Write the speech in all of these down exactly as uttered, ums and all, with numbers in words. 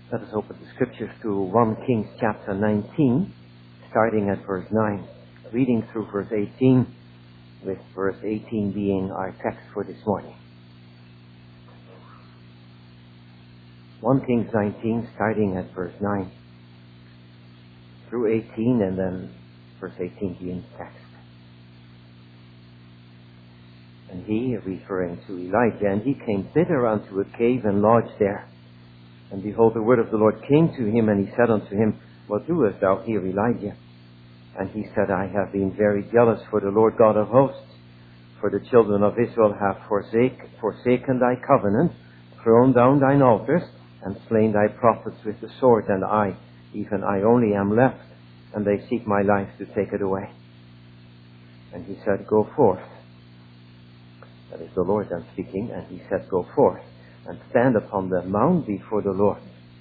Let us open the scriptures to First Kings chapter nineteen, starting at verse nine, reading through verse eighteen, with verse eighteen being our text for this morning. First Kings nineteen, starting at verse nine, through eighteen, and then verse eighteen being text. And he, referring to Elijah, and he came thither unto a cave and lodged there. And behold, the word of the Lord came to him, and he said unto him, What doest thou here, Elijah? And he said, I have been very jealous for the Lord God of hosts, for the children of Israel have forsake, forsaken thy covenant, thrown down thine altars, and slain thy prophets with the sword, and I, even I only am left, and they seek my life to take it away. And he said, Go forth. That is the Lord then speaking, and he said, Go forth, and stand upon the mount before the Lord.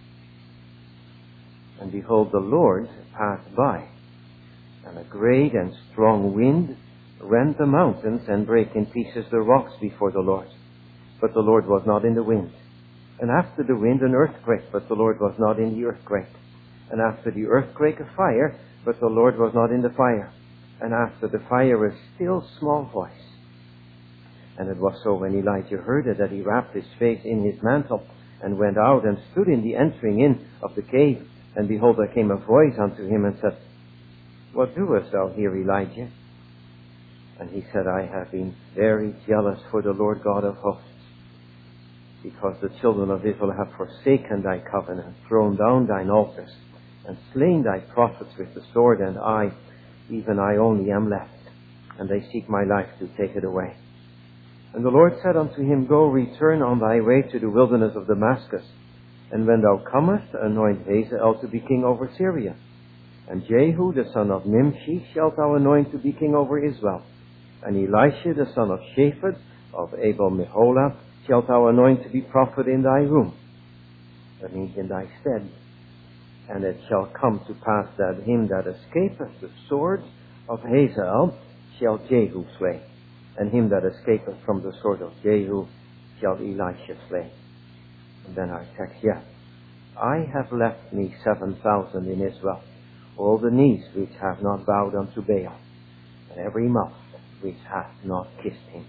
And behold, the Lord passed by, and a great and strong wind rent the mountains and brake in pieces the rocks before the Lord. But the Lord was not in the wind. And after the wind an earthquake, but the Lord was not in the earthquake. And after the earthquake a fire, but the Lord was not in the fire. And after the fire a still small voice. And it was so when Elijah heard it that he wrapped his face in his mantle and went out and stood in the entering in of the cave. And behold, there came a voice unto him and said, What doest thou here, Elijah? And he said, I have been very jealous for the Lord God of hosts, because the children of Israel have forsaken thy covenant, thrown down thine altars, and slain thy prophets with the sword, and I, even I only am left, and they seek my life to take it away. And the Lord said unto him, Go, return on thy way to the wilderness of Damascus, and when thou comest, anoint Hazael to be king over Syria. And Jehu, the son of Nimshi, shalt thou anoint to be king over Israel. And Elisha, the son of Shaphat, of Abel-Meholah, shalt thou anoint to be prophet in thy room. That means in thy stead. And it shall come to pass that him that escapeth the sword of Hazael shall Jehu slay. And him that escapeth from the sword of Jehu shall Elisha slay. And then our text, yes. I have left me seven thousand in Israel, all the knees which have not bowed unto Baal, and every mouth which hath not kissed him.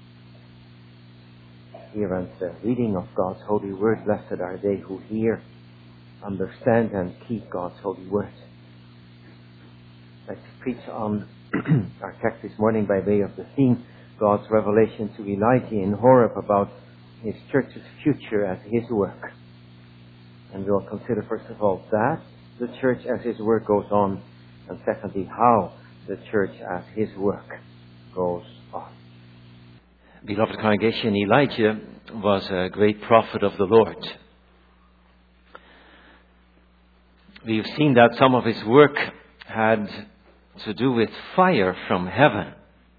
Here ends the reading of God's holy word. Blessed are they who hear, understand, and keep God's holy word. Let's preach on our text this morning by way of the theme, God's revelation to Elijah in Horeb about his church's future as his work. And we'll consider first of all that, the church as his work goes on, and secondly, how the church as his work goes on. Beloved congregation, Elijah was a great prophet of the Lord. We've seen that some of his work had to do with fire from heaven.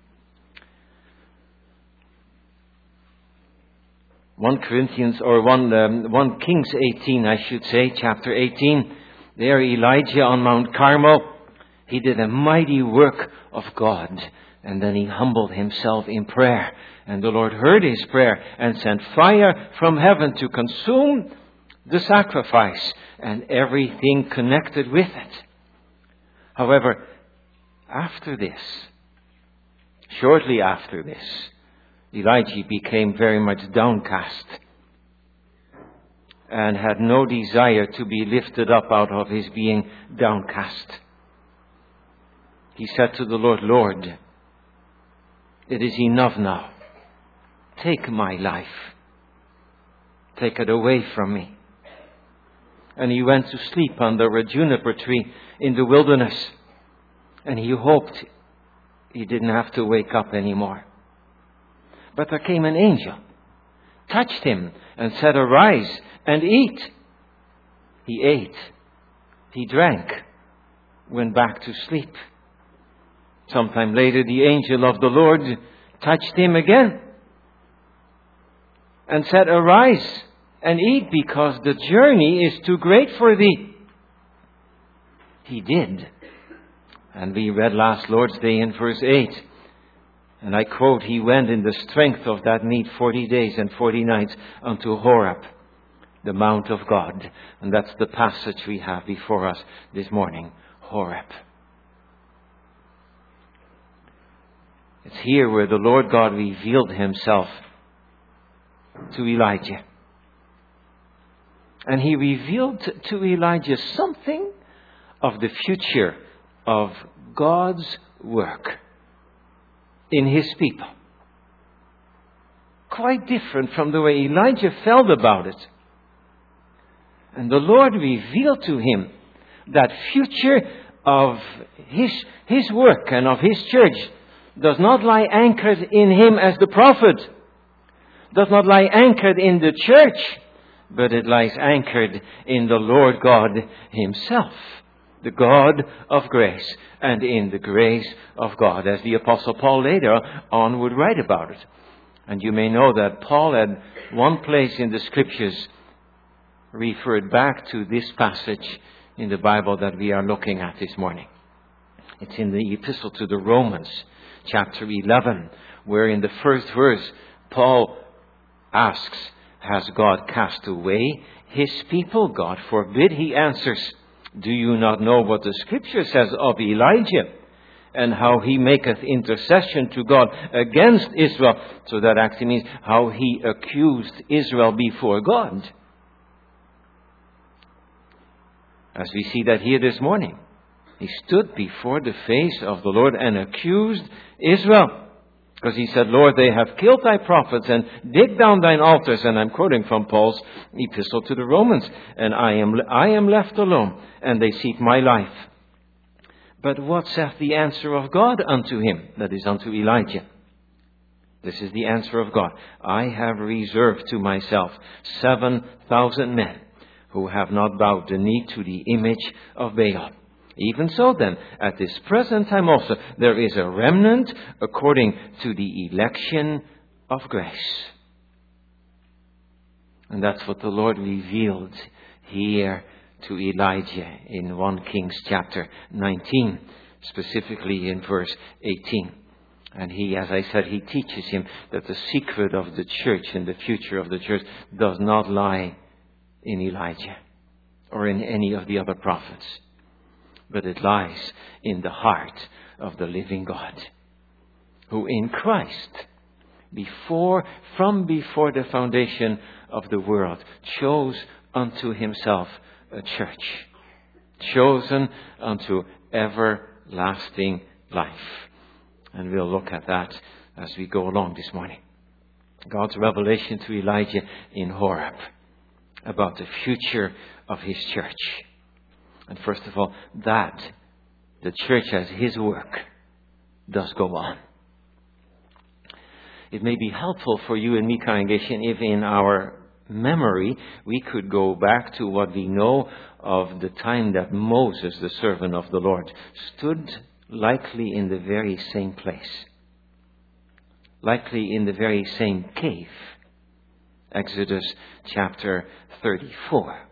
First Corinthians, or one, um, First Kings eighteen, I should say, chapter eighteen. There Elijah on Mount Carmel, he did a mighty work of God. And then he humbled himself in prayer. And the Lord heard his prayer and sent fire from heaven to consume the sacrifice and everything connected with it. However, after this, shortly after this, Elijah became very much downcast and had no desire to be lifted up out of his being downcast. He said to the Lord, Lord, it is enough now. Take my life. Take it away from me. And he went to sleep under a juniper tree in the wilderness. And he hoped he didn't have to wake up anymore. But there came an angel, touched him, and said, Arise and eat. He ate. He drank. Went back to sleep. Sometime later, the angel of the Lord touched him again and said, Arise and eat, because the journey is too great for thee. He did. And we read last Lord's Day in verse eight. And I quote, He went in the strength of that need forty days and forty nights unto Horeb, the Mount of God. And that's the passage we have before us this morning, Horeb. It's here where the Lord God revealed himself to Elijah. And he revealed to Elijah something of the future of God's work in his people. Quite different from the way Elijah felt about it. And the Lord revealed to him that future of his, his work and of his church does not lie anchored in him as the prophet, does not lie anchored in the church, but it lies anchored in the Lord God himself, the God of grace, and in the grace of God, as the Apostle Paul later on would write about it. And you may know that Paul had one place in the Scriptures referred back to this passage in the Bible that we are looking at this morning. It's in the Epistle to the Romans, chapter eleven, where in the first verse Paul asks, has God cast away his people? God forbid. He answers, do you not know what the Scripture says of Elijah, and how he maketh intercession to God against Israel? So that actually means how he accused Israel before God. As we see that here this morning. He stood before the face of the Lord and accused Israel. Because he said, Lord, they have killed thy prophets and digged down thine altars. And I'm quoting from Paul's epistle to the Romans. And I am, I am left alone, and they seek my life. But what saith the answer of God unto him? That is unto Elijah. This is the answer of God. I have reserved to myself seven thousand men who have not bowed the knee to the image of Baal. Even so then, at this present time also, there is a remnant according to the election of grace. And that's what the Lord revealed here to Elijah in First Kings chapter nineteen, specifically in verse eighteen. And he, as I said, he teaches him that the secret of the church and the future of the church does not lie in Elijah or in any of the other prophets, but it lies in the heart of the living God, who in Christ, before, from before the foundation of the world, chose unto himself a church, chosen unto everlasting life. And we'll look at that as we go along this morning. God's revelation to Elijah in Horeb about the future of his church. And first of all, that the church as his work does go on. It may be helpful for you and me, congregation, if in our memory we could go back to what we know of the time that Moses, the servant of the Lord, stood likely in the very same place, likely in the very same cave. Exodus chapter thirty-four.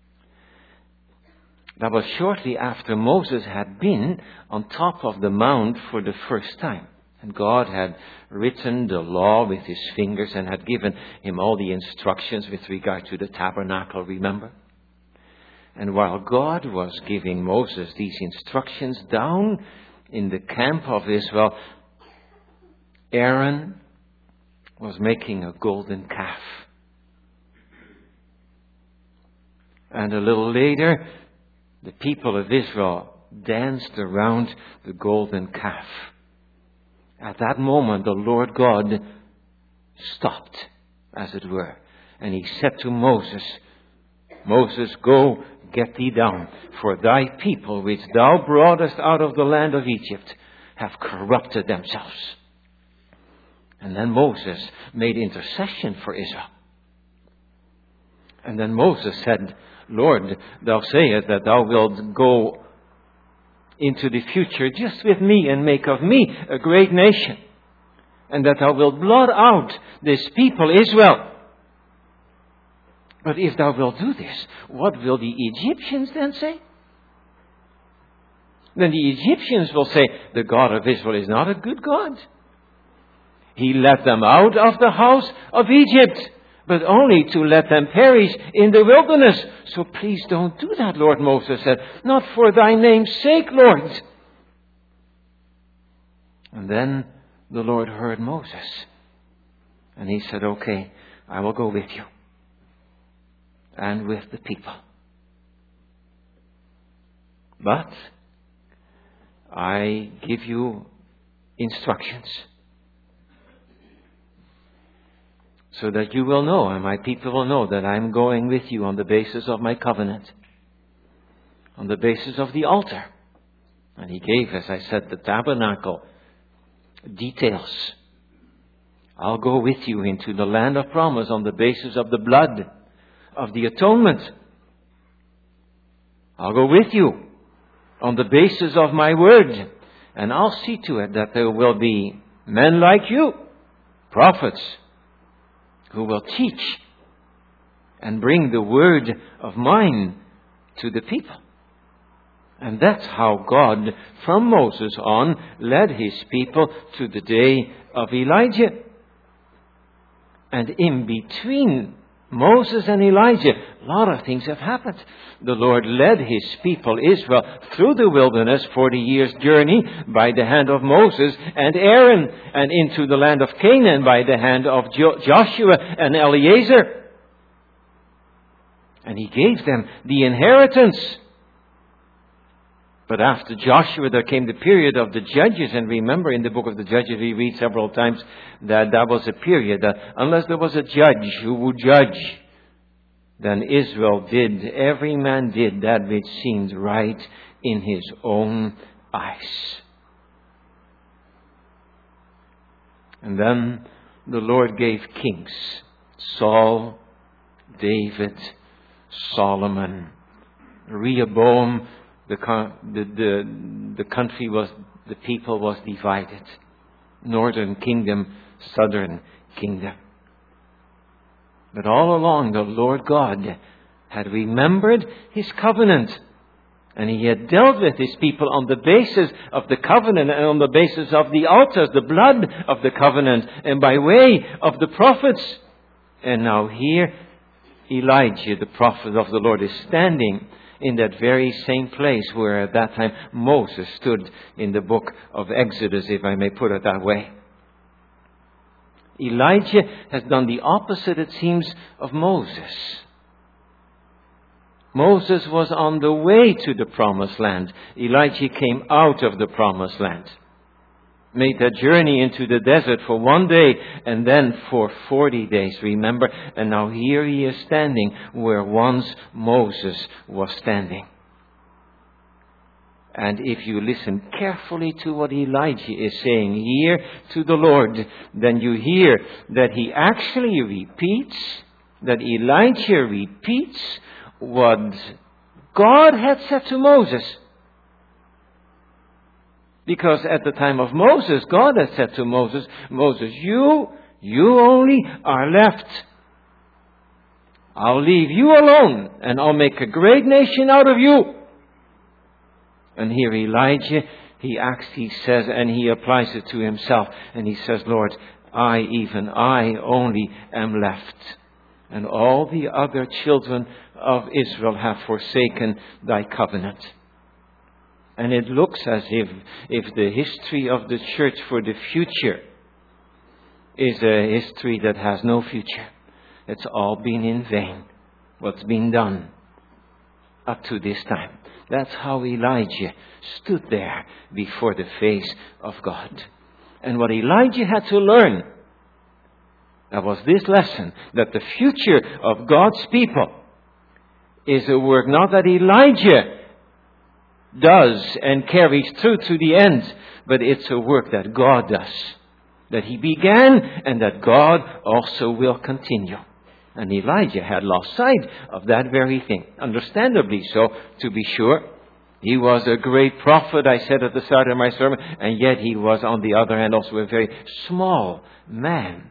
That was shortly after Moses had been on top of the mount for the first time. And God had written the law with his fingers and had given him all the instructions with regard to the tabernacle, remember? And while God was giving Moses these instructions, down in the camp of Israel, Aaron was making a golden calf. And a little later, the people of Israel danced around the golden calf. At that moment, the Lord God stopped, as it were. And he said to Moses, Moses, go, get thee down, for thy people, which thou broughtest out of the land of Egypt, have corrupted themselves. And then Moses made intercession for Israel. And then Moses said, Lord, thou sayest that thou wilt go into the future just with me and make of me a great nation, and that thou wilt blot out this people Israel. But if thou wilt do this, what will the Egyptians then say? Then the Egyptians will say, the God of Israel is not a good God. He led them out of the house of Egypt but only to let them perish in the wilderness. So please don't do that, Lord, Moses said. Not for thy name's sake, Lord. And then the Lord heard Moses. And he said, okay, I will go with you. And with the people. But I give you instructions. So that you will know, and my people will know, that I'm going with you on the basis of my covenant. On the basis of the altar. And he gave, as I said, the tabernacle details. I'll go with you into the land of promise on the basis of the blood of the atonement. I'll go with you on the basis of my word. And I'll see to it that there will be men like you, prophets, who will teach and bring the word of mine to the people. And that's how God, from Moses on, led his people to the day of Elijah. And in between Moses and Elijah, a lot of things have happened. The Lord led his people, Israel, through the wilderness, forty years journey, by the hand of Moses and Aaron, and into the land of Canaan by the hand of jo- Joshua and Eleazar. And he gave them the inheritance. But after Joshua, there came the period of the judges. And remember, in the book of the Judges, we read several times that that was a period that unless there was a judge who would judge, then Israel did, every man did that which seemed right in his own eyes. And then the Lord gave kings, Saul, David, Solomon, Rehoboam. The, the, the, the country was, the people was divided. Northern kingdom, southern kingdom. But all along the Lord God had remembered his covenant. And he had dealt with his people on the basis of the covenant and on the basis of the altars, the blood of the covenant, and by way of the prophets. And now here, Elijah, the prophet of the Lord, is standing in that very same place where at that time Moses stood in the book of Exodus, if I may put it that way. Elijah has done the opposite, it seems, of Moses. Moses was on the way to the promised land. Elijah came out of the promised land. Made that journey into the desert for one day and then for forty days, remember? And now here he is standing where once Moses was standing. And if you listen carefully to what Elijah is saying here to the Lord, then you hear that he actually repeats, that Elijah repeats what God had said to Moses. Because at the time of Moses, God had said to Moses, Moses, you, you only are left. I'll leave you alone and I'll make a great nation out of you. And here Elijah, he acts, he says, and he applies it to himself. And he says, Lord, I, even I only am left. And all the other children of Israel have forsaken thy covenant. And it looks as if, if the history of the church for the future is a history that has no future. It's all been in vain, what's been done up to this time. That's how Elijah stood there before the face of God. And what Elijah had to learn, that was this lesson, that the future of God's people is a work not that Elijah does and carries through to the end, but it's a work that God does, that he began and that God also will continue. And Elijah had lost sight of that very thing, understandably so, to be sure. He was a great prophet, I said at the start of my sermon, and yet he was on the other hand also a very small man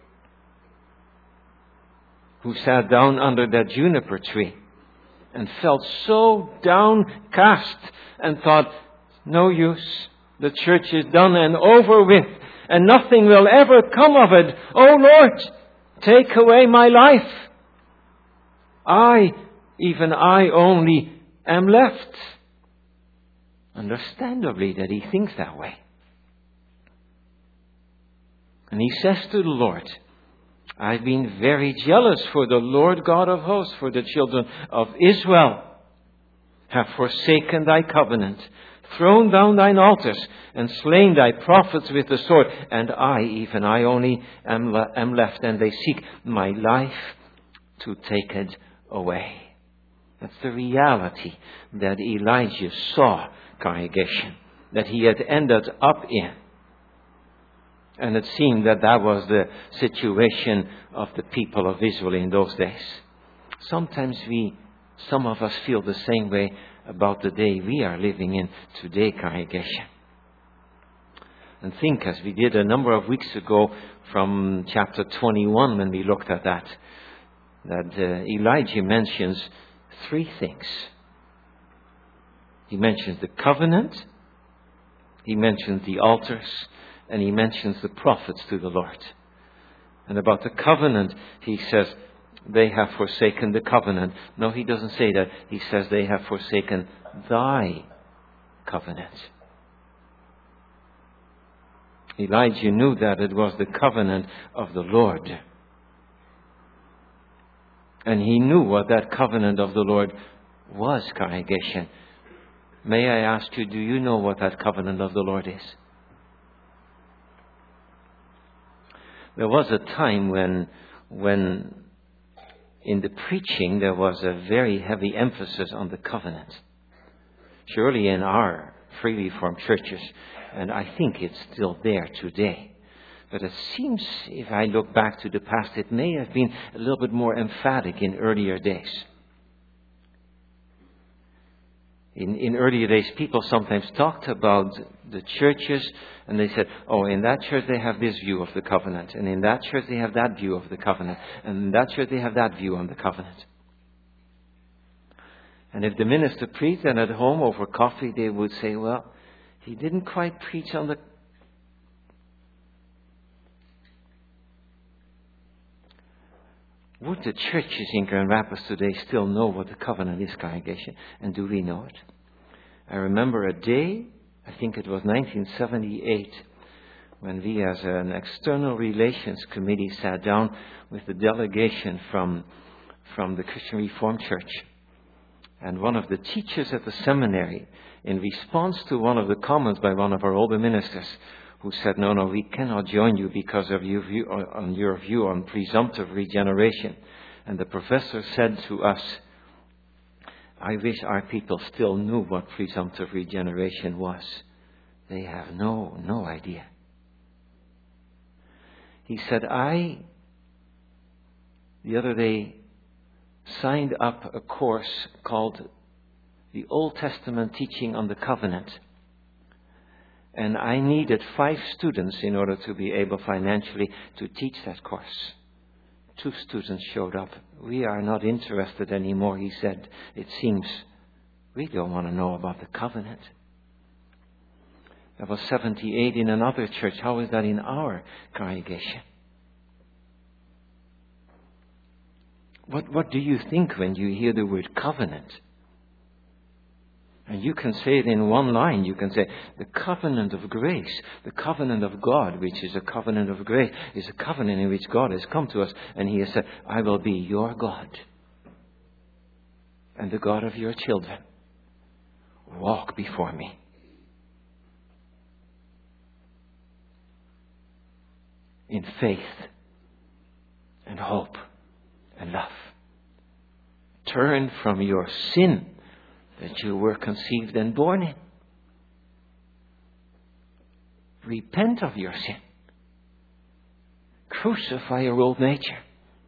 who sat down under that juniper tree and felt so downcast and thought, no use, the church is done and over with, and nothing will ever come of it. Oh Lord, Take away my life. I, even I only, am left. Understandably that he thinks that way. And he says to the Lord, I've been very jealous for the Lord God of hosts, for the children of Israel have forsaken thy covenant, thrown down thine altars, and slain thy prophets with the sword. And I, even I only, am, le- am left, and they seek my life to take it away. That's the reality that Elijah saw, congregation, that he had ended up in. And it seemed that that was the situation of the people of Israel in those days. Sometimes we, some of us feel the same way about the day we are living in today, congregation. And think, as we did a number of weeks ago from chapter twenty-one when we looked at that, that uh, Elijah mentions three things. He mentions the covenant, he mentions the altars, and he mentions the prophets to the Lord. And about the covenant, he says, they have forsaken the covenant. No, he doesn't say that. He says they have forsaken thy covenant. Elijah knew that it was the covenant of the Lord. And he knew what that covenant of the Lord was, congregation. May I ask you, do you know what that covenant of the Lord is? There was a time when, when in the preaching there was a very heavy emphasis on the covenant. Surely in our freely formed churches, and I think it's still there today. But it seems, if I look back to the past, it may have been a little bit more emphatic in earlier days. In, in earlier days, people sometimes talked about the churches, and they said, oh, in that church they have this view of the covenant, and in that church they have that view of the covenant, and in that church they have that view on the covenant. And if the minister preached, and at home over coffee they would say, well, he didn't quite preach on the... Would the churches in Grand Rapids today still know what the covenant is, congregation? And do we know it? I remember a day, I think it was nineteen seventy-eight, when we as an external relations committee sat down with the delegation from, from the Christian Reformed Church. And one of the teachers at the seminary, in response to one of the comments by one of our older ministers, who said, no, no, we cannot join you because of your view on your view on presumptive regeneration. And the professor said to us, I wish our people still knew what presumptive regeneration was. They have no, no idea. He said, I, the other day, signed up a course called the Old Testament Teaching on the Covenant. And I needed five students in order to be able financially to teach that course. Two students showed up. We are not interested anymore, he said. It seems we don't want to know about the covenant. There was seventy-eight in another church. How is that in our congregation? What, what do you think when you hear the word covenant? And you can say it in one line. You can say, the covenant of grace, the covenant of God, which is a covenant of grace, is a covenant in which God has come to us. And he has said, I will be your God and the God of your children. Walk before me. In faith and hope and love. Turn from your sin that you were conceived and born in. Repent of your sin. Crucify your old nature.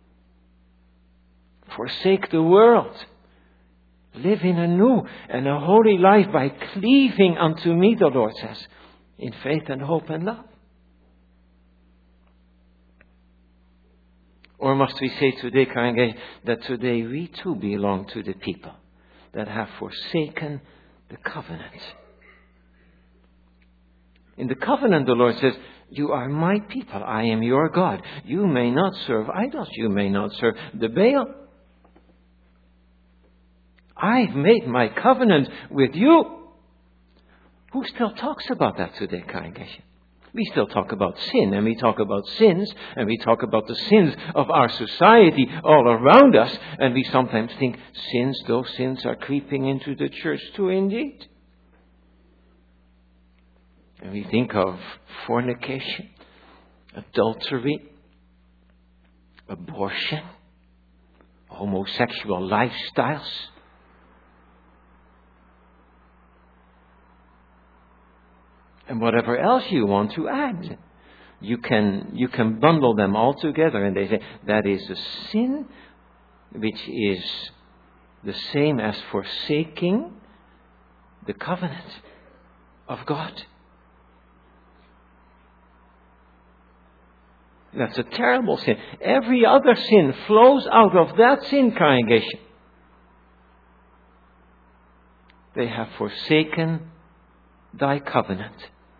Forsake the world. Live in a new and a holy life by cleaving unto me, the Lord says, in faith and hope and love. Or must we say today, congregation, that today we too belong to the people that have forsaken the covenant. In the covenant, the Lord says, You are my people. I am your God. You may not serve idols. You may not serve the Baal. I've made my covenant with you. Who still talks about that today, congregation? We still talk about sin, and we talk about sins, and we talk about the sins of our society all around us, and we sometimes think sins, those sins are creeping into the church too, indeed. And we think of fornication, adultery, abortion, homosexual lifestyles. And whatever else you want to add. You can, you can bundle them all together, and they say that is a sin which is the same as forsaking the covenant of God. That's a terrible sin. Every other sin flows out of that sin, congregation. They have forsaken thy covenant.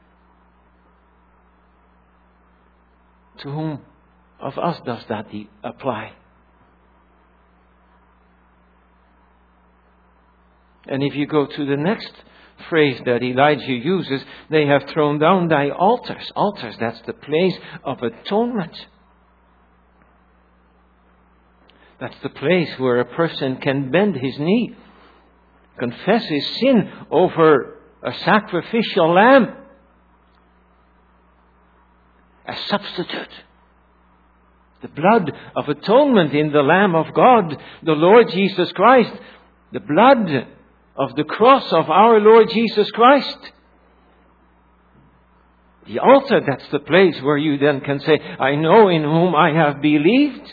To whom of us does that apply? And if you go to the next phrase that Elijah uses, they have thrown down thy altars. Altars, that's the place of atonement. That's the place where a person can bend his knee, confess his sin over a sacrificial lamb, a substitute. The blood of atonement in the Lamb of God, the Lord Jesus Christ, the blood of the cross of our Lord Jesus Christ. The altar, that's the place where you then can say, I know in whom I have believed.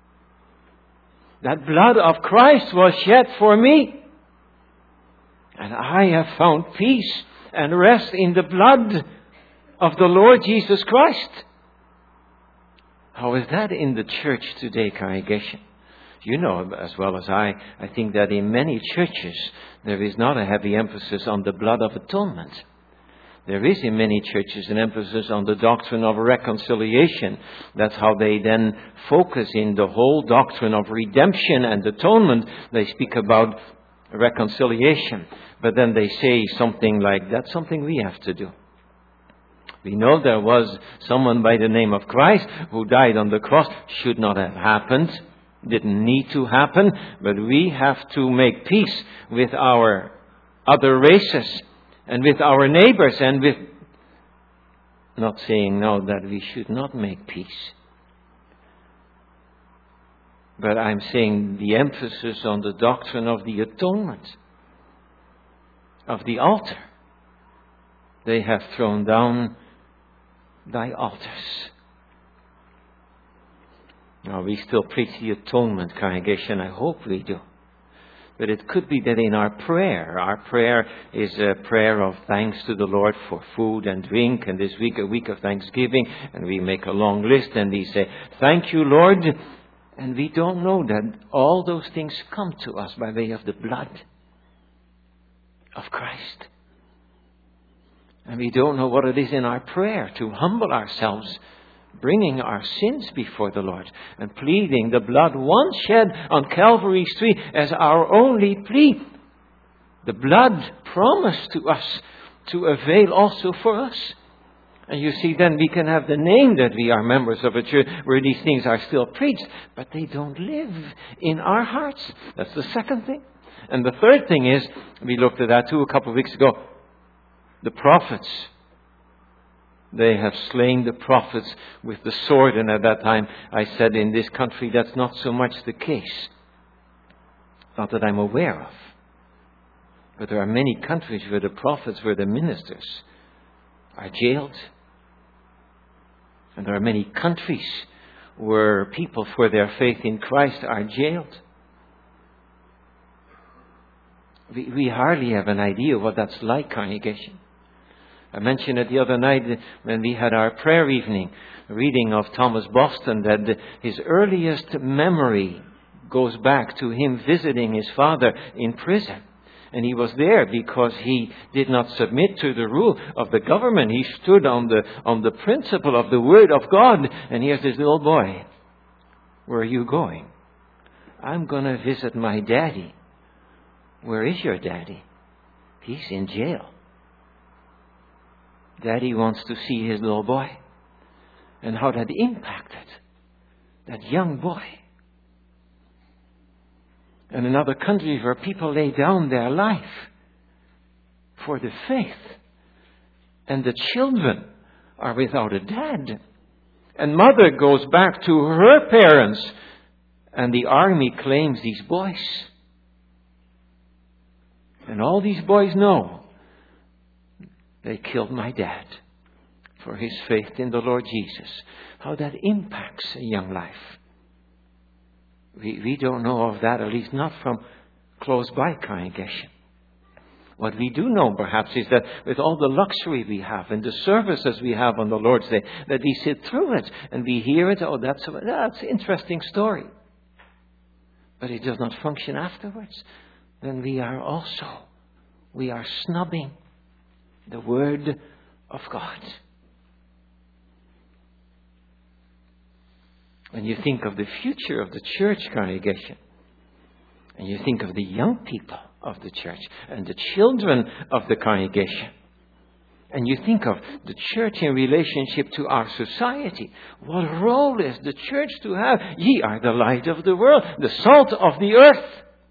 That blood of Christ was shed for me. And I have found peace and rest in the blood of the Lord Jesus Christ. How is that in the church today, congregation? You know as well as I, I think that in many churches there is not a heavy emphasis on the blood of atonement. There is in many churches an emphasis on the doctrine of reconciliation. That's how they then focus in the whole doctrine of redemption and atonement. They speak about reconciliation. But then they say something like, that's something we have to do. We know there was someone by the name of Christ who died on the cross. Should not have happened. Didn't need to happen. But we have to make peace with our other races and with our neighbors, and with, not saying no that we should not make peace. But I'm saying the emphasis on the doctrine of the atonement, of the altar. They have thrown down thy altars. Now we still preach the atonement, congregation. I hope we do. But it could be that in our prayer, our prayer is a prayer of thanks to the Lord for food and drink, and this week a week of thanksgiving, and we make a long list and we say, thank you, Lord. And we don't know that all those things come to us by way of the blood of Christ. And we don't know what it is in our prayer to humble ourselves, bringing our sins before the Lord and pleading the blood once shed on Calvary's tree as our only plea. The blood promised to us to avail also for us. And you see, then we can have the name that we are members of a church where these things are still preached, but they don't live in our hearts. That's the second thing. And the third thing is, we looked at that too a couple of weeks ago, the prophets. They have slain the prophets with the sword. And at that time I said, in this country that's not so much the case. Not that I'm aware of. But there are many countries where the prophets, where the ministers are jailed. And there are many countries where people for their faith in Christ are jailed. We, we hardly have an idea what that's like, congregation. I mentioned it the other night when we had our prayer evening, reading of Thomas Boston, that his earliest memory goes back to him visiting his father in prison. And he was there because he did not submit to the rule of the government. He stood on the, on the principle of the Word of God. And here's this little boy. Where are you going? I'm going to visit my daddy. Where is your daddy? He's in jail. Daddy wants to see his little boy. And how that impacted that young boy. And in other countries where people lay down their life for the faith. And the children are without a dad. And mother goes back to her parents. And the army claims these boys. And all these boys know they killed my dad for his faith in the Lord Jesus. How that impacts a young life. We, we don't know of that, at least not from close by congregation. What we do know perhaps is that with all the luxury we have and the services we have on the Lord's Day, that we sit through it and we hear it. Oh, that's, that's an interesting story. But it does not function afterwards. Then we are also, we are snubbing the Word of God. When you think of the future of the church congregation, and you think of the young people of the church, and the children of the congregation, and you think of the church in relationship to our society, what role is the church to have? Ye are the light of the world, the salt of the earth.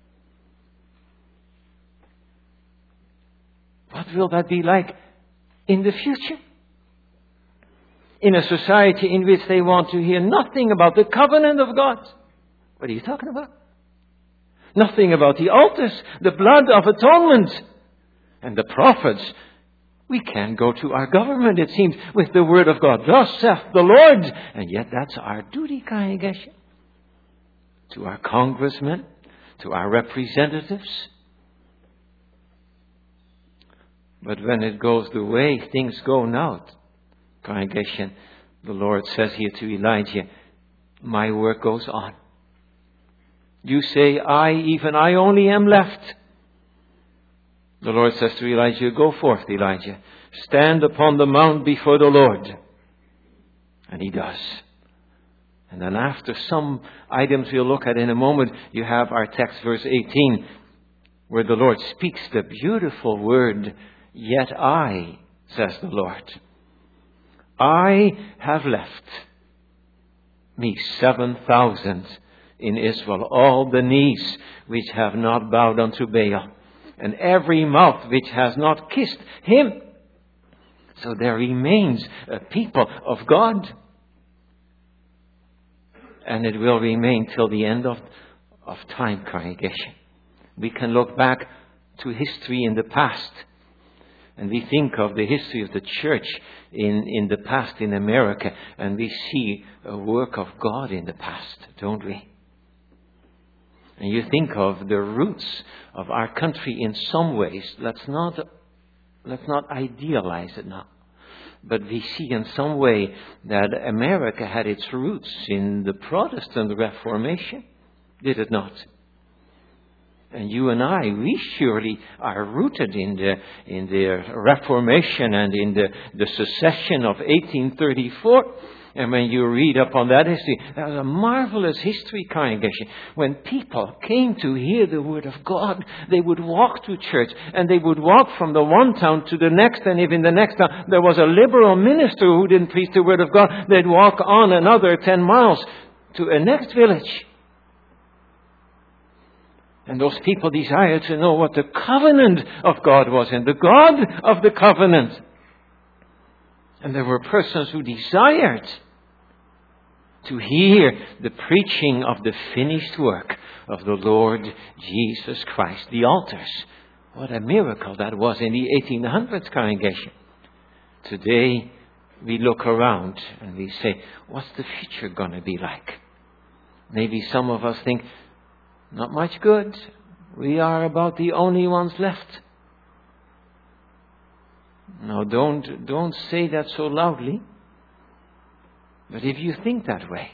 What will that be like in the future? In a society in which they want to hear nothing about the covenant of God. What are you talking about? Nothing about the altars, the blood of atonement, and the prophets. We can't go to our government, it seems, with the word of God. Thus saith the Lord. And yet that's our duty, congregation. To our congressmen, to our representatives. But when it goes the way things go now, congregation, the Lord says here to Elijah, my work goes on. You say, I, even I only am left. The Lord says to Elijah, go forth, Elijah. Stand upon the mount before the Lord. And he does. And then after some items we'll look at in a moment, you have our text, verse eighteen, where the Lord speaks the beautiful word, yet I, says the Lord, I have left me seven thousand in Israel, all the knees which have not bowed unto Baal, and every mouth which has not kissed him. So there remains a people of God. And it will remain till the end of, of time, congregation. We can look back to history in the past. And we think of the history of the church in, in the past in America. And we see a work of God in the past, don't we? And you think of the roots of our country in some ways. Let's not, let's not idealize it now. But we see in some way that America had its roots in the Protestant Reformation. Did it not? And you and I, we surely are rooted in the in the Reformation and in the, the secession of eighteen thirty-four. And when you read up on that history, that was a marvelous history, congregation. When people came to hear the word of God, they would walk to church and they would walk from the one town to the next. And if in the next town there was a liberal minister who didn't preach the word of God, they'd walk on another ten miles to a next village. And those people desired to know what the covenant of God was and the God of the covenant. And there were persons who desired to hear the preaching of the finished work of the Lord Jesus Christ. The altars. What a miracle that was in the eighteen hundreds, congregation. Today we look around and we say, what's the future going to be like? Maybe some of us think, not much good. We are about the only ones left. No, don't, don't say that so loudly. But if you think that way,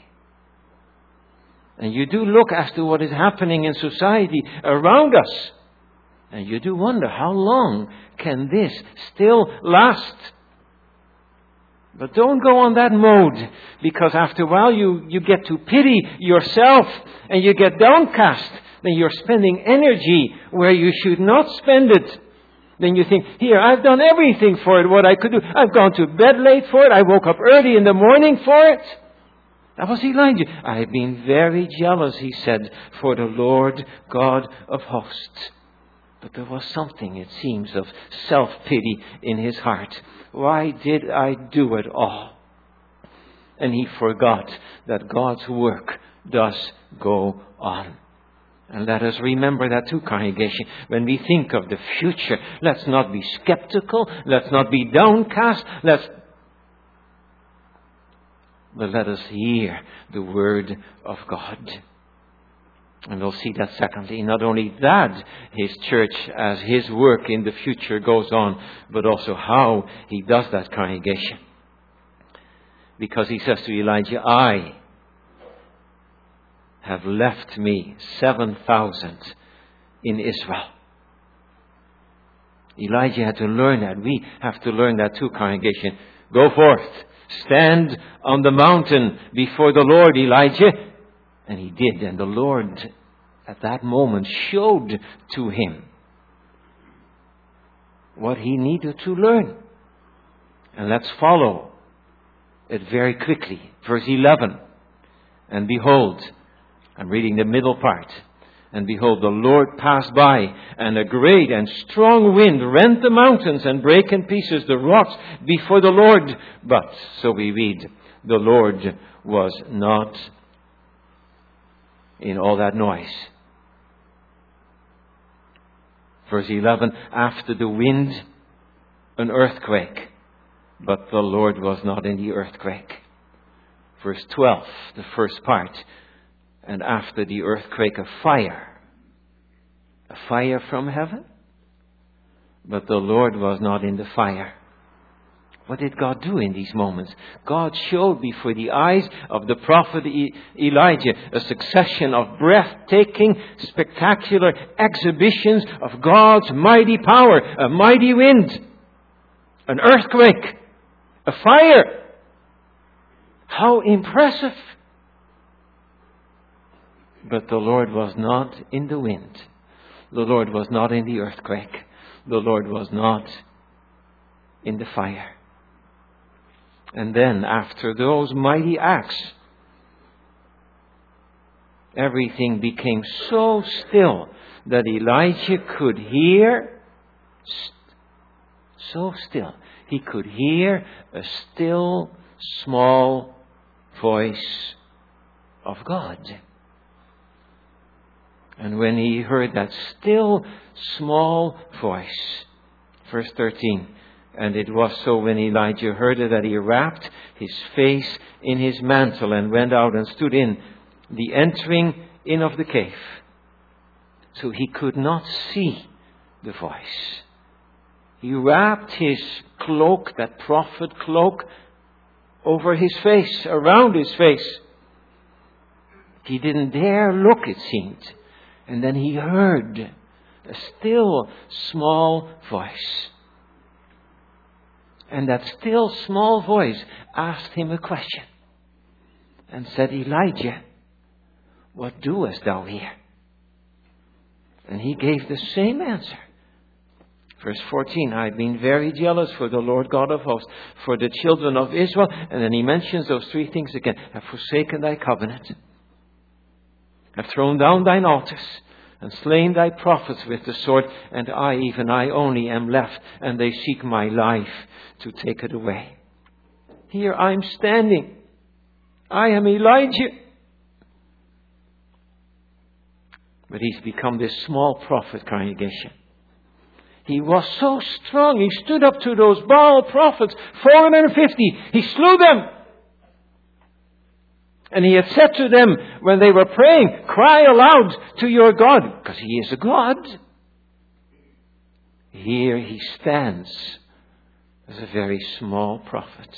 and you do look as to what is happening in society around us, And you do wonder, how long can this still last? But don't go on that mode, because after a while you, you get to pity yourself and you get downcast. Then you're spending energy where you should not spend it. Then you think, here, I've done everything for it, what I could do. I've gone to bed late for it. I woke up early in the morning for it. That was Elijah. I have been very jealous, he said, for the Lord God of hosts. But there was something, it seems, of self-pity in his heart. Why did I do it all? And he forgot that God's work does go on. And let us remember that too, congregation. When we think of the future, let's not be skeptical. Let's not be downcast. Let's, but let us hear the word of God. And we'll see that secondly. Not only that, his church as his work in the future goes on, but also how he does that, congregation. Because he says to Elijah, I have left me seven thousand in Israel. Elijah had to learn that. We have to learn that too, congregation. Go forth. Stand on the mountain before the Lord, Elijah. And he did. And the Lord at that moment showed to him what he needed to learn. And let's follow it very quickly. Verse eleven. And behold, I'm reading the middle part. And behold, the Lord passed by, and a great and strong wind rent the mountains and brake in pieces the rocks before the Lord. But, so we read, the Lord was not in all that noise. Verse eleven, after the wind, an earthquake. But the Lord was not in the earthquake. Verse twelve, the first part. And after the earthquake, a fire. A fire from heaven. But the Lord was not in the fire. What did God do in these moments? God showed before the eyes of the prophet Elijah a succession of breathtaking, spectacular exhibitions of God's mighty power. A mighty wind. An earthquake. A fire. How impressive. But the Lord was not in the wind. The Lord was not in the earthquake. The Lord was not in the fire. And then after those mighty acts, everything became so still that Elijah could hear, so still, he could hear a still, small voice of God. And when he heard that still, small voice, verse thirteen, and it was so when Elijah heard it that he wrapped his face in his mantle and went out and stood in the entering in of the cave. So he could not see the voice. He wrapped his cloak, that prophet cloak, over his face, around his face. He didn't dare look, it seemed. And then he heard a still small voice. And that still small voice asked him a question. And said, Elijah, what doest thou here? And he gave the same answer. Verse fourteen, I have been very jealous for the Lord God of hosts, for the children of Israel. And then he mentions those three things again. Have forsaken thy covenant. Have thrown down thine altars and slain thy prophets with the sword, and I, even I only, am left, and they seek my life to take it away. Here I'm standing. I am Elijah. But he's become this small prophet, congregation. He was so strong, he stood up to those Baal prophets, four hundred fifty. He slew them. And he had said to them when they were praying, cry aloud to your God, because he is a God. Here he stands as a very small prophet.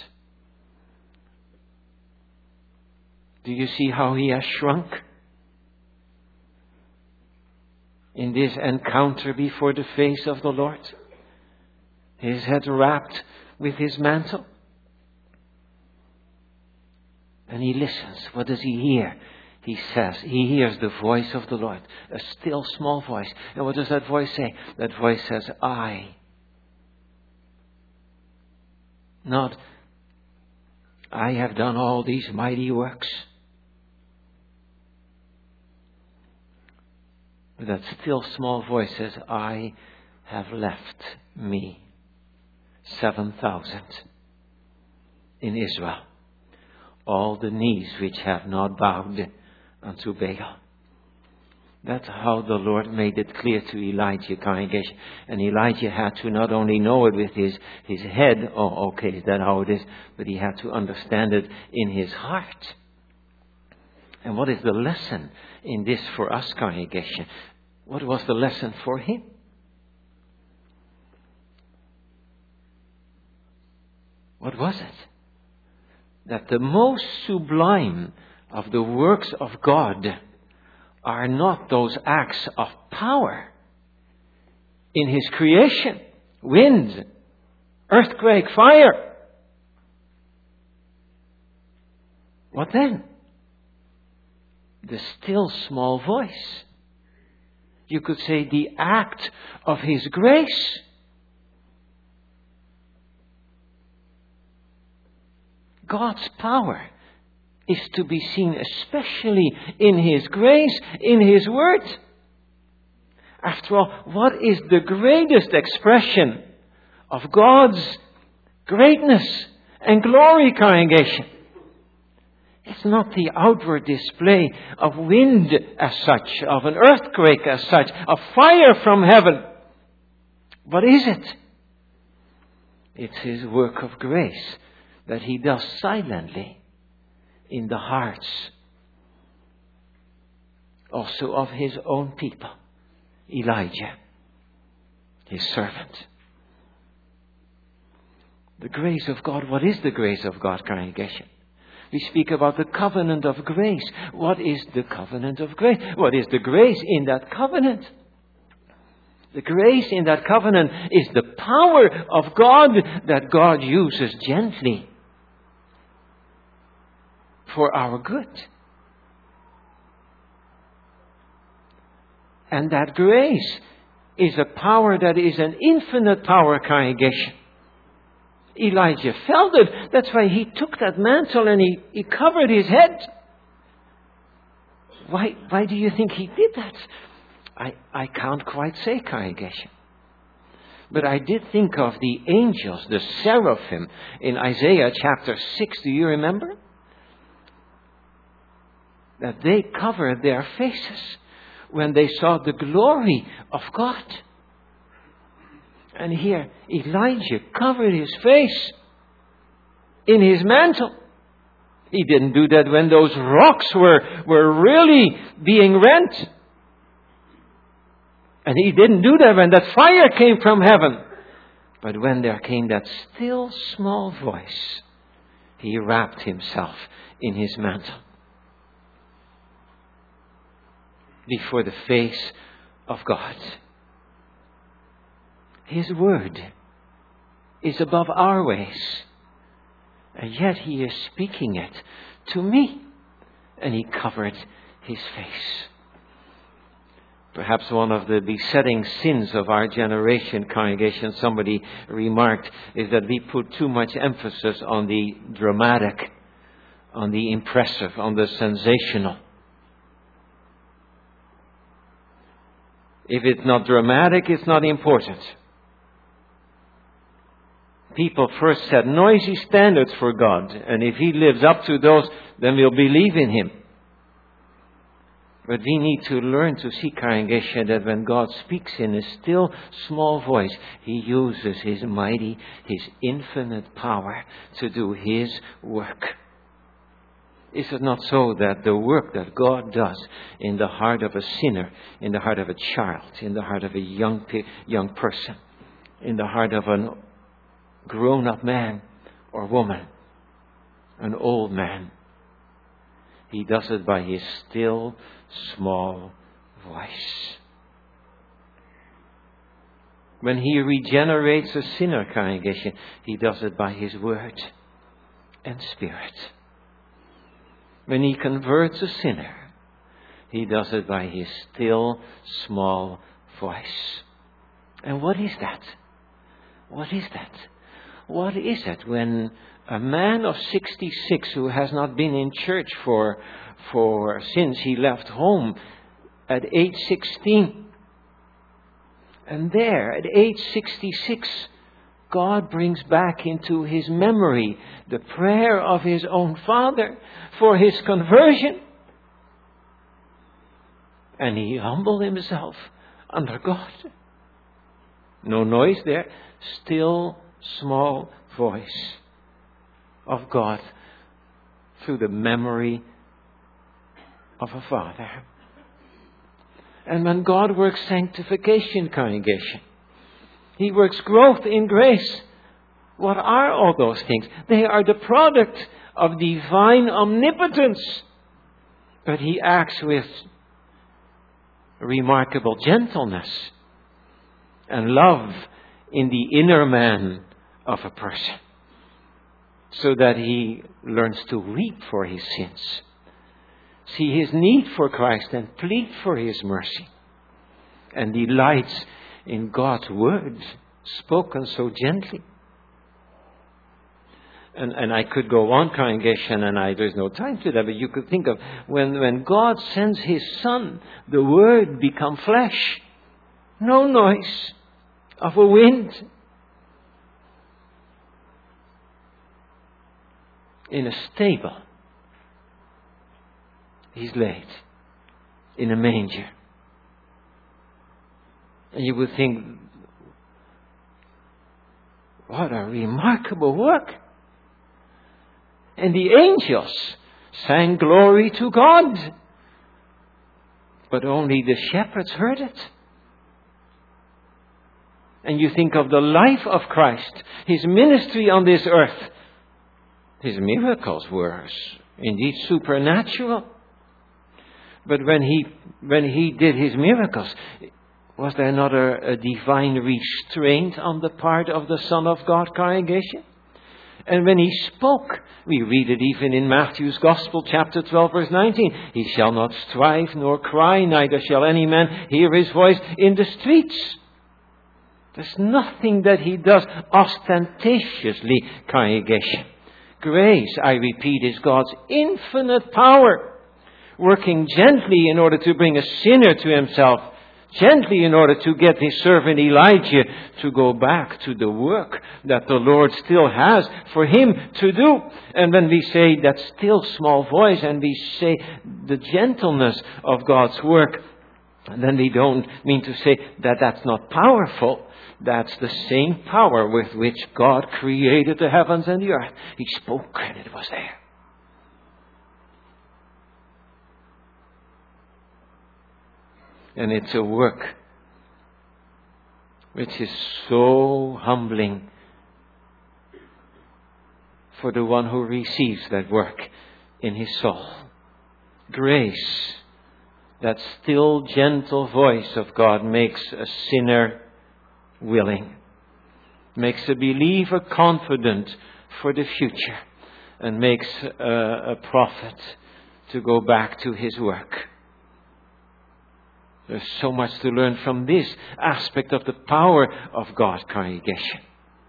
Do you see how he has shrunk? in this encounter before the face of the Lord. His head wrapped with his mantle. And he listens. What does he hear? He says, he hears the voice of the Lord, a still small voice. And what does that voice say? That voice says, I. Not, I have done all these mighty works. But that still small voice says, I have left me seven thousand in Israel, all the knees which have not bowed unto Baal. That's how the Lord made it clear to Elijah, congregation. And Elijah had to not only know it with his, his head, oh, okay, is that how it is? But he had to understand it in his heart. And what is the lesson in this for us, congregation? What was the lesson for him? What was it? That the most sublime of the works of God are not those acts of power in His creation. Wind, earthquake, fire. What then? The still small voice. You could say the act of His grace. God's power is to be seen especially in His grace, in His Word. After all, what is the greatest expression of God's greatness and glory, congregation? It's not the outward display of wind as such, of an earthquake as such, of fire from heaven. What is it? It's His work of grace that He does silently in the hearts also of His own people. Elijah, His servant. The grace of God. What is the grace of God, congregation? We speak about the covenant of grace. What is the covenant of grace? What is the grace in that covenant? The grace in that covenant is the power of God that God uses gently for our good. And that grace is a power that is an infinite power, congregation. Elijah felt it. That's why he took that mantle and he, he covered his head. Why, why do you think he did that? I, I can't quite say, congregation. But I did think of the angels, the seraphim, in Isaiah chapter six. Do you remember? That they covered their faces when they saw the glory of God. And here, Elijah covered his face in his mantle. He didn't do that when those rocks were, were really being rent. And he didn't do that when that fire came from heaven. But when there came that still small voice, he wrapped himself in his mantle before the face of God. His word is above our ways. And yet He is speaking it to me. And He covered His face. Perhaps one of the besetting sins of our generation, congregation, somebody remarked, is that we put too much emphasis on the dramatic, on the impressive, on the sensational. If it's not dramatic, it's not important. People first set noisy standards for God. And if He lives up to those, then we'll believe in Him. But we need to learn to see, congregation, that when God speaks in a still small voice, He uses His mighty, His infinite power to do His work. Is it not so that the work that God does in the heart of a sinner, in the heart of a child, in the heart of a young young person, in the heart of an grown-up man or woman, an old man, He does it by His still, small voice. When He regenerates a sinner, congregation, He does it by His Word and Spirit. When He converts a sinner, He does it by His still, small voice. And what is that? What is that? What is it when a man of sixty-six who has not been in church for, for since he left home at age sixteen, and there at age sixty-six, God brings back into his memory the prayer of his own father for his conversion. And he humbled himself under God. No noise there. Still small voice of God through the memory of a father. And when God works sanctification, congregation, He works growth in grace. What are all those things? They are the product of divine omnipotence. But He acts with remarkable gentleness and love in the inner man of a person, so that he learns to weep for his sins, see his need for Christ and plead for His mercy, and delights in God's word spoken so gently. And, and I could go on, congregation, and I, there's no time to that, but you could think of when, when God sends His Son, the Word become flesh. No noise of a wind. In a stable, He's laid in a manger. And you would think, what a remarkable work. And the angels sang glory to God. But only the shepherds heard it. And you think of the life of Christ, His ministry on this earth. His miracles were indeed supernatural. But when he when he did His miracles, was there not a, a divine restraint on the part of the Son of God, congregation? And when He spoke, we read it even in Matthew's Gospel, chapter twelve, verse nineteen. He shall not strive nor cry, neither shall any man hear His voice in the streets. There's nothing that He does ostentatiously, congregation. Grace, I repeat, is God's infinite power, working gently in order to bring a sinner to Himself, gently in order to get His servant Elijah to go back to the work that the Lord still has for him to do. And when we say that still small voice and we say the gentleness of God's work, then we don't mean to say that that's not powerful. That's the same power with which God created the heavens and the earth. He spoke and it was there. And it's a work which is so humbling for the one who receives that work in his soul. Grace, that still gentle voice of God, makes a sinner willing, makes a believer confident for the future, and makes a, a prophet to go back to his work. There's so much to learn from this aspect of the power of God's congregation.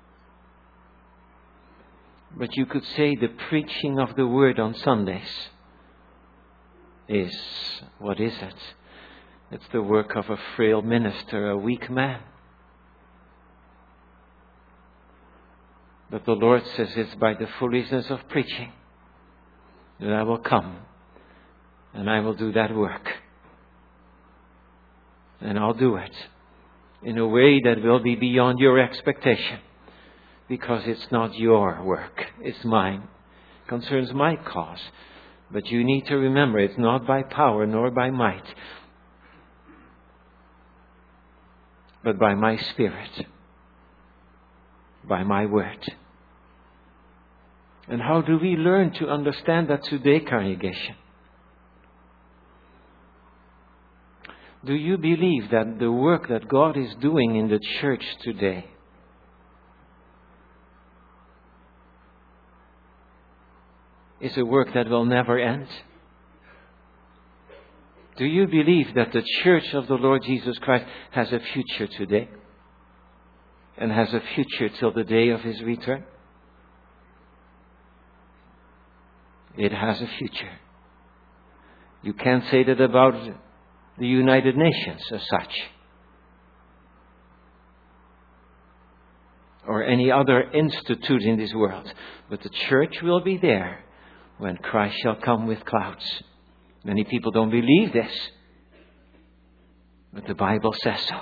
But you could say the preaching of the Word on Sundays is, what is it? It's the work of a frail minister, a weak man. But the Lord says it's by the foolishness of preaching that I will come and I will do that work. And I'll do it in a way that will be beyond your expectation. Because it's not your work, it's mine. It concerns my cause. But you need to remember, it's not by power nor by might, but by my Spirit, by my word. And how do we learn to understand that today, congregation? Do you believe that the work that God is doing in the church today is a work that will never end? Do you believe that the church of the Lord Jesus Christ has a future today and has a future till the day of His return? It has a future. You can't say that about the United Nations as such, or any other institute in this world. But the church will be there when Christ shall come with clouds. Many people don't believe this, but the Bible says so.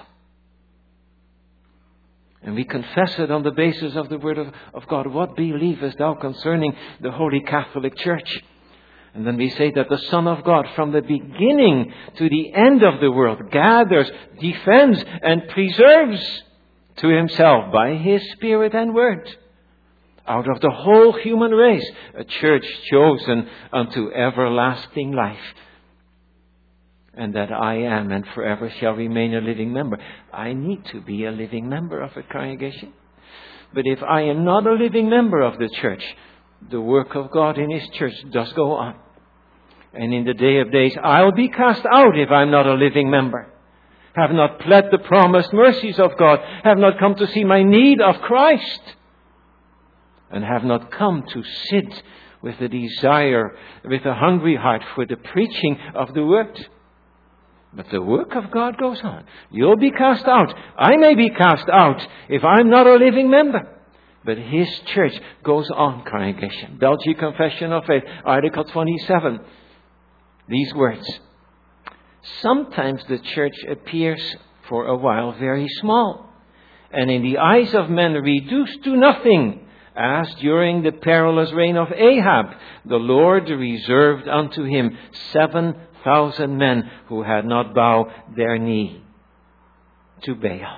And we confess it on the basis of the Word of, of God. What believest thou concerning the Holy Catholic Church? And then we say that the Son of God, from the beginning to the end of the world, gathers, defends, and preserves to Himself by His Spirit and Word, out of the whole human race, a church chosen unto everlasting life. And that I am and forever shall remain a living member. I need to be a living member of a congregation. But if I am not a living member of the church, the work of God in His church does go on. And in the day of days, I'll be cast out if I'm not a living member. Have not pled the promised mercies of God. Have not come to see my need of Christ. And have not come to sit with a desire, with a hungry heart for the preaching of the Word. But the work of God goes on. You'll be cast out. I may be cast out if I'm not a living member. But His church goes on, congregation. Belgian Confession of Faith, Article twenty-seven. These words. Sometimes the church appears for a while very small, and in the eyes of men reduced to nothing, as during the perilous reign of Ahab, the Lord reserved unto him seven thousand men who had not bowed their knee to Baal.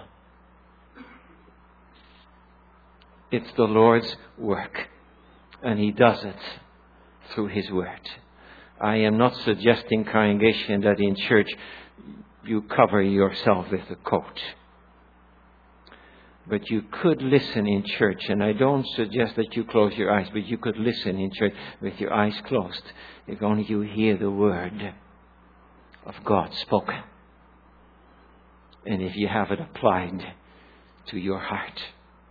It's the Lord's work, and He does it through His Word. I am not suggesting, congregation, that in church you cover yourself with a coat. But you could listen in church, and I don't suggest that you close your eyes, but you could listen in church with your eyes closed, if only you hear the Word of God spoken. And if you have it applied to your heart.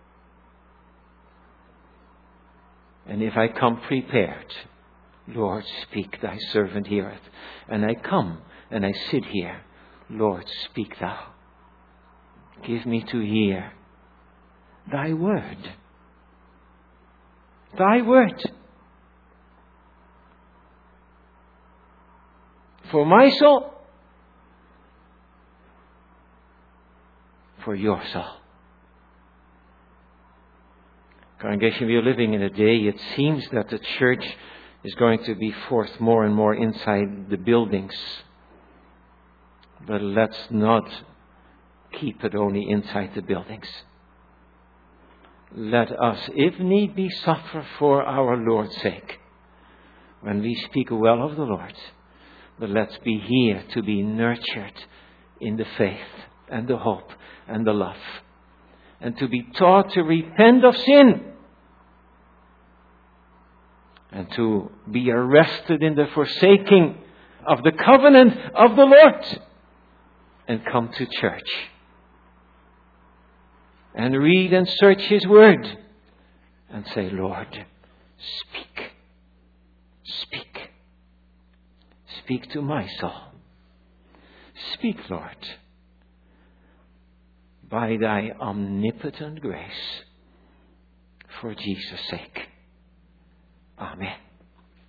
And if I come prepared, Lord, speak, thy servant heareth. And I come and I sit here, Lord, speak thou. Give me to hear thy word. Thy word. For my soul. For your soul. Congregation, we are living in a day, it seems that the church is going to be forced more and more inside the buildings. But let's not keep it only inside the buildings. Let us, if need be, suffer for our Lord's sake when we speak well of the Lord. But let's be here to be nurtured in the faith and the hope and the love. And to be taught to repent of sin. And to be arrested in the forsaking of the covenant of the Lord. And come to church. And read and search His Word. And say, Lord, speak. Speak. Speak to my soul. Speak, Lord. By thy omnipotent grace. For Jesus' sake. Amen.